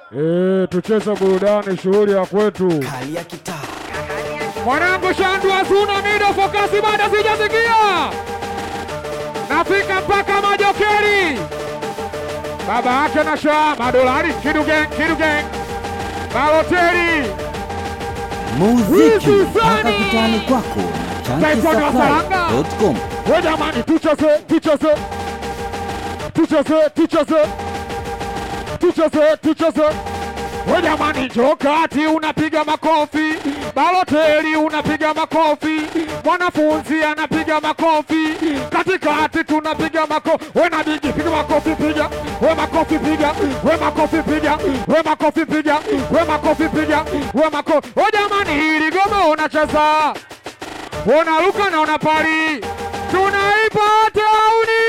Tucheze burudani, shughuli ya kwetu. Kali ya kitaa. Mwanangu Shandu Azuna Mido Fokasi bado sijasikia. Nafika mpaka Majokeri. Baba yake na Shaa Madolari Kidu Gang. Baloteri. Muziki mpaka kitani kwako na chankisaplai.com. We jamani tucheze. We jamani Jokati unapiga makofi, Baloteri unapiga makofi, mwanafunzi anapiga makofi, katikati tunapiga makofi. We na Bigi piga makofi piga, we makofi piga, we makofi piga, we makofi piga, we makofi piga, we makofi. We jamani hili goma unacheza, unaruka na unapari, tunaipa tauni.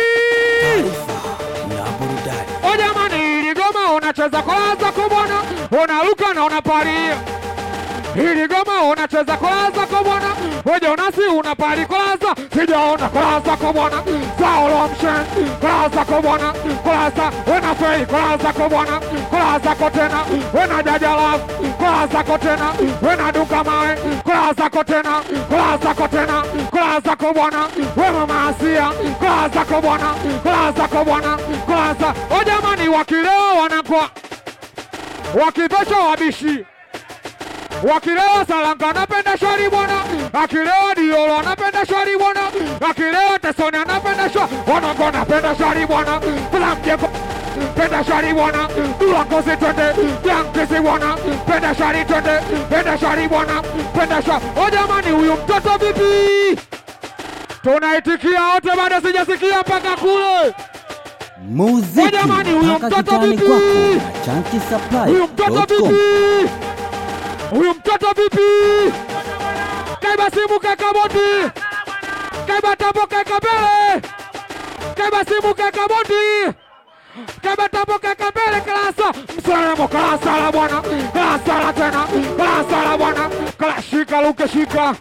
O jamani hili goma unacheza kolaza kubwana, unaruka na unapari. Hili goma unacheza kolaza kubwana, wewe unasi unapari kolaza, sijaona kolaza kubwana. Saulo mshen kolaza kubwana, kolaza wena fei kolaza kubwana, kolaza kotena wena jajala, kolaza kotena wena duka mawe, kolaza kotena, kolaza kotena, kolaza kubwana, wewe maasia, kolaza kubwana, kolaza kubwana, kolaza. O jamani wakileo wanakuwa wakivesha wabishi, wakilewa Salanga anapenda shari bwana, akilewa Diolo anapenda shari bwana, akilewa Tesoni anapenda shari, wanangu anapenda shari bwana, kula mjeko penda shari bwana, dula ngozi twende, yankisi bwana, penda shari twende, penda shari bwana, penda shari. O jamani huyu mtoto vipi? Tunaitikia wote bado sijasikia mpaka kule. Muziki mpaka kitani kwako na chankisaplai.com. Huyu mtoto vipi? Kaiba simu kaka boti, kaiba tapo kaka mbele, kaiba simu kaka boti, kaiba tapo kaka mbele. Kalasa msalamo, kalasa la bwana, kalasa la tena, kalasa la bwana, kalashika luke shika.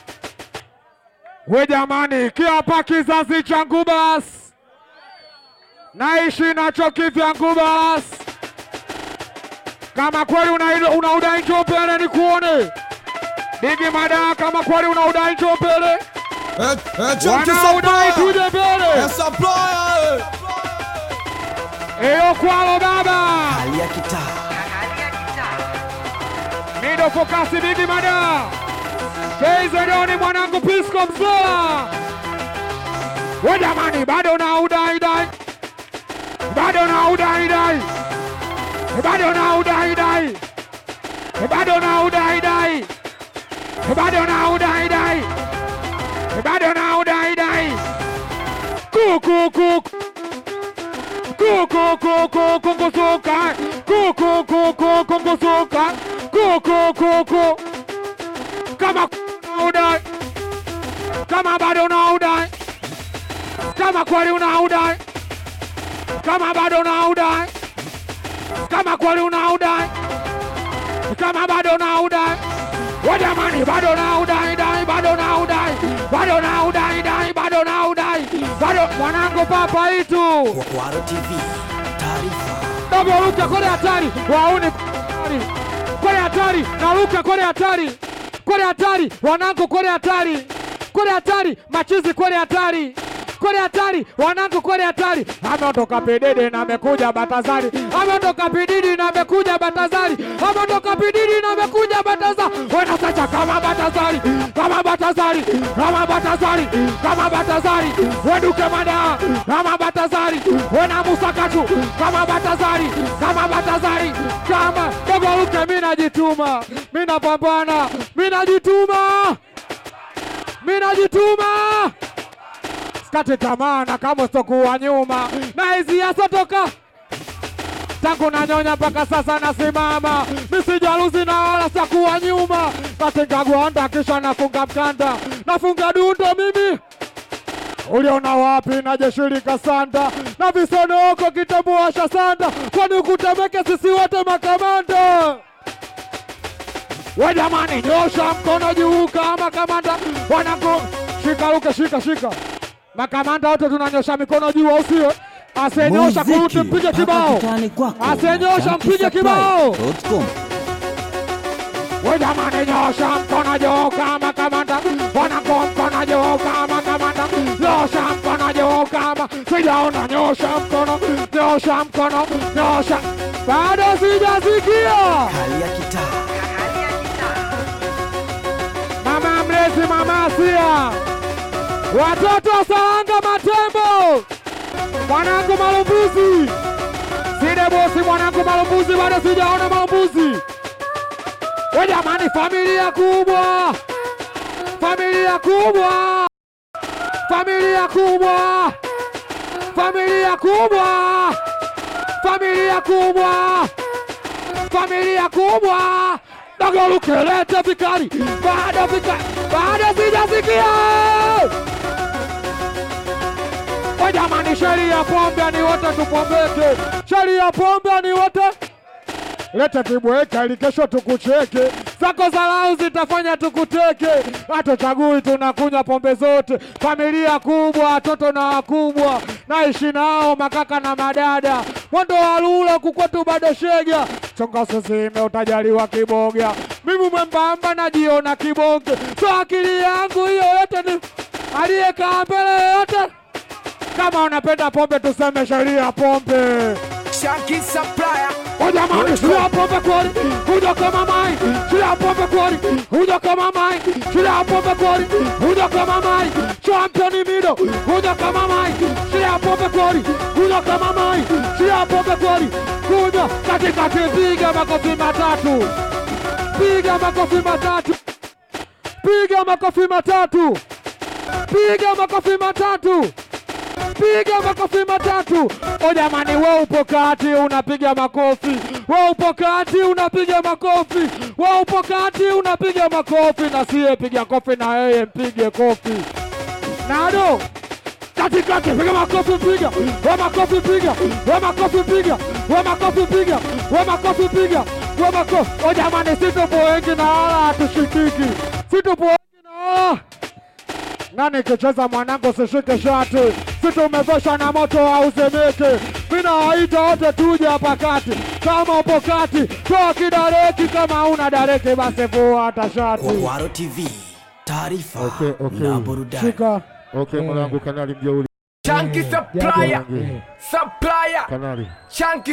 We jamani kiapa kizazi changu bas, naishi nacho kivyangu bas. Kama kweli unaudai njoo pele ni kuone. Bigi Mada kama kweli unaudai njoo pele. Wanaudai tuje pele. Eyo kwalo baba. Kali ya kitaa. Mido Fokasi Bigi Mada. Keizedoni mwanangu Pisco Mzola. We jamani bado unaudai dai. Bado unaudai dai. Bado unaudai dai. Bado unaudai dai. Bado unaudai dai. Bado unaudai dai. Kuku kongosoka. Kuku kongosoka. Kuku kama unaudai. Kama bado unaudai. Kama kweli unaudai. Kama bado unaudai. Kama kweli unaudai, kama bado unaudai. We jamani bado unaudai dai, bado unaudai, bado unaudai dai, bado unaudai, bado mwanangu papa itu. Kwaro TV taarifa. Ndio Luka kole hatari, waone hatari. Kole hatari, na Luka kole hatari. Kole hatari, wanangu kole hatari. Kole hatari, machizi kole hatari. Kole hatari, wanangu kole hatari. Ameondoka Pedede na amekuja Batazari. Ameondoka Pedede na amekuja Batazari. Ameondoka Pedede na amekuja Batazari. Wena sacha kama Batazari. Kama Batazari. Kama Batazari. Kama Batazari. Weduke Mada. Kama Batazari. Wena Musakatu. Kama Batazari. Kama Batazari. Kama Dogo Luke mimi najituma. Mimi napambana. Mimi najituma. Mimi najituma. Kate tamana kama stokuwa nyuma. Na hizi yasotoka tangu na nyonya mpaka sasa nasimama. Misijaluzi na wala sakuwa nyuma. Katenga gwanda kisha nafunga mkanda. Nafunga dundo mimi. Uliona wapi na jeshirika sanda. Na visono oko kitabuasha sanda. Kwani ukutemeke sisi wote makamanda. We jamani nyosha mkono juu kama kamanda. Wanangu shika Luke shika. Makamanda wote tunanyosha mikono juu au sio? Asenyosha kurudi mpige kibao. Asenyosha mpige kibao. Wewe jamani nyosha mkono juu kama kamanda. Wanako mkono juu kama kamanda. Nyosha mkono juu kama. Sijaona nyosha mkono. Nyosha mkono. Nyosha. Bado sijasikia. Hali ya kitaa. Mama mlezi mama Asia. Watoto Saanga Matembo. Mwanangu Malumbuzi. Side bosi mwanangu Malumbuzi, bado sijaona Malumbuzi. Wewe jamani, familia kubwa. Familia kubwa. Familia kubwa. Familia kubwa. Familia kubwa. Familia kubwa. Dagoluke lete vikari. Bado vikari. Bado sijasikia. Wewe jamani, sheria pombe ni wote tupombeke. Sheria pombe ni wote. Leta tibweka ili kesho tukucheke. Zako zalau zitafanya tukuteke. Hatuchagui tunakunywa pombe zote. Familia kubwa, watoto na wakubwa. Naishi nao makaka na madada. Mwendo wa lula kukwetu bado shega. Chonga sisime utajaliwa kiboga. Mimi mwembamba najiona kibonge. So akili yangu hiyo yote ni aliyekaa mbele yote. Kama unapenda pombe tuseme sheria pombe. Chunky Supplier. Oh jamani, sheria pombe kweli. Huja kama mai. Sheria pombe kweli. Huja kama mai. Sheria pombe kweli. Huja kama mai. Champion mido. Huja kama mai. Sheria pombe kweli. Huja kama mai. Sheria pombe kweli. Huja katikati, piga makofi matatu. Piga makofi matatu. Piga makofi matatu. Piga makofi matatu. Piga makofi matatu. O jamani, wewe upo kati unapiga makofi. Wewe upo kati unapiga makofi. Wewe upo kati unapiga makofi. Na siye piga kofi na yeye mpige kofi. Nado katikati, piga makofi piga. Wewe makofi piga. Wewe makofi piga. Wewe makofi piga. Wewe makofi piga. Wewe makofi. O jamani, situpo wengi na wala hatushikiki. Situpo wengi na wala. Nani kicheza mwanangu sishike shati. Situ umevesha na moto hauzemeke. Mina waita wote tuje hapa kati. Kama upo kati, toa kidareki. Kama una dareki basi vua hata shati. Kwaro TV, taarifa na burudani. Shika. Mwanangu kanali mjeuli. Chunky Supplier. Supplier. Kanali. Chunky